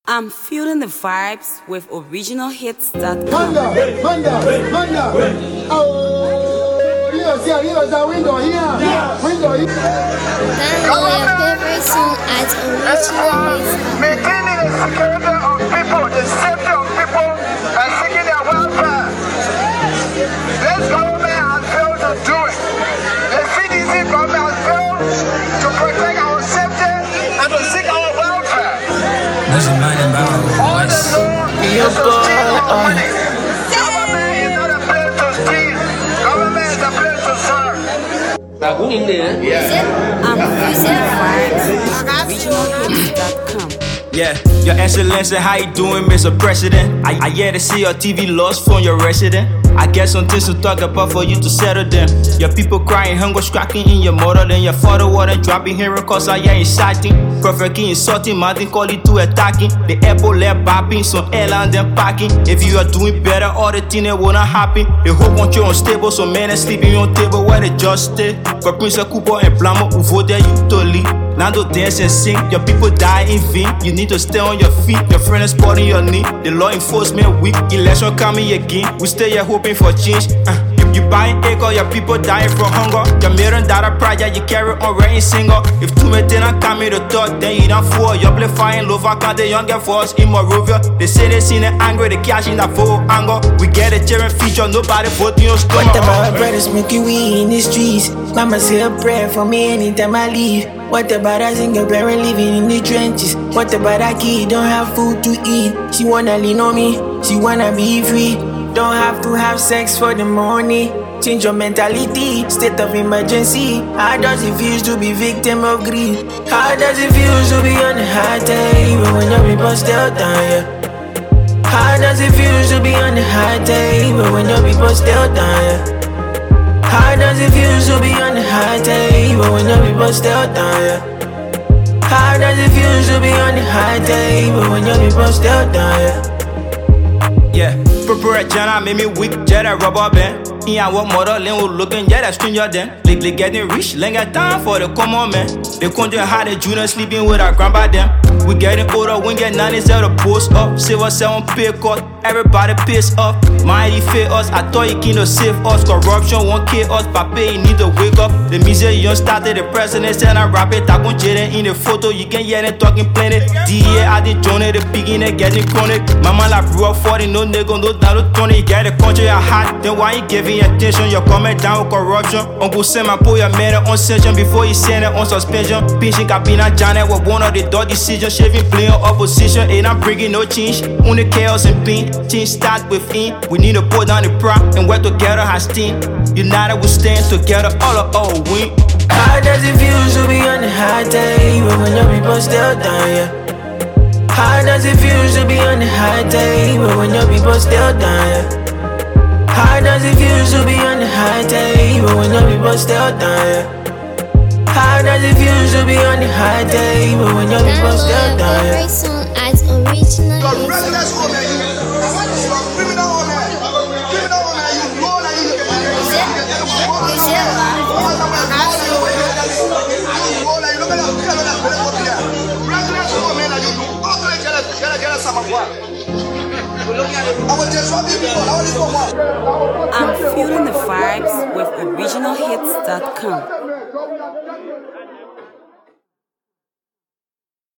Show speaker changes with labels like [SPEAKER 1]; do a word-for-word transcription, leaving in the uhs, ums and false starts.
[SPEAKER 1] I'm feeling the vibes with original hits dot com.
[SPEAKER 2] Manda, manda, manda. Oh, yes, yeah, yes, that window here. Yeah. Window here.
[SPEAKER 3] Download your favorite song at original hits.
[SPEAKER 4] Maintaining the security of people, the safety of people, and seeking their welfare. This government has failed to do it. The C D C government has failed to protect our safety and to seek our welfare.
[SPEAKER 5] What's the man about?
[SPEAKER 4] All they know is to steal our money. Government is not a place to steal. Government is a place to serve.
[SPEAKER 1] I'm feeling the vibes with original hits dot com.
[SPEAKER 5] Yeah, Your Excellency, how you doing, Mister President? I, I yeah to see your T V lost from your resident. I get some things to talk about for you to settle them. Your people crying, hunger striking in your mother, then your father water dropping here cause I yeah inciting. Perfectly insulting, mountain calling to attacking. The airport left bopping, some airline then packing. If you are doing better, all the things that will not happen. They hope want you unstable, so men are sleeping on table where they just stay. For Prince Cooper and Plamo, who vote there you to leave. Now don't dance and sing, your people die in vain. You need to stay on your feet, your friend is spotting your knee. The law enforcement weak, election coming again. We stay here hoping for change. Uh, you, you buying acre, your people dying from hunger. Your million dollar project, you carry on writing single. If two men not coming to talk, then you don't fall. You play fine low, can't the younger force in Morovia. They say they seen it angry, they cash in that full anger. We get a cheering feature, nobody voting your stomach.
[SPEAKER 6] What about brothers smoking weed in the streets? Mama say a prayer for me anytime I leave. What about a single parent living in the trenches? What about a kid don't have food to eat? She wanna lean on me, she wanna be free. Don't have to have sex for the money. Change your mentality, state of emergency. How does it feel to be victim of greed? How does it feel to be on the high table when your people still dying? How does it feel to be on the high table when your people still dying? How does it feel to be on the high table when your people still dying? How does it feel to be on the high table when your people still dying?
[SPEAKER 5] Yeah, prepare Jana made me weak, jet a rubber band. In our mother lane was looking, yeah, that stranger then. Like, like getting rich, ain't got time for the common man. They couldn't hide the junior sleeping with our grandpa them. We getting older, we get nineties out of post up. Silver seven pay cut, everybody pissed off. Mighty fit us, I thought you can't save us. Corruption won't kill us, Papa, you need to wake up. The music you started, the president said I rap it. I gon' jet in the photo, you can hear them talking plenty. D A, I did join it, the beginning getting chronic. Mama like grew up forty, no nigga, no down to twenty. You get the country a hot, then why you giving attention? You're coming down with corruption. Uncle Sam, I put your man on session before you send it on suspension. Pinching Cabina Janet with one of the dog decisions. Shaving playing opposition, and I'm bringing no change. Only chaos and pain, change start within. We need to put down the pride and work together as team. United we stand together, all of all win.
[SPEAKER 6] How does it feel to be on the high table when your people still dying? How does it feel to be on the high table when your people still dying? How does it feel to be on the high table when your people still dying? How does it feel to be on the high table when your people still
[SPEAKER 3] Download your
[SPEAKER 6] dying?
[SPEAKER 3] favorite song at original
[SPEAKER 4] You're
[SPEAKER 3] hits.
[SPEAKER 4] regular woman. You're a criminal woman. Criminal woman, you roll and you get money. You roll and you look at that fellow that's very good here. Regular woman, and you do all the jealous, jealous, jealous, some of what? I will just rob you people. I will leave for what?
[SPEAKER 1] I'm feeling the vibes with original hits dot com.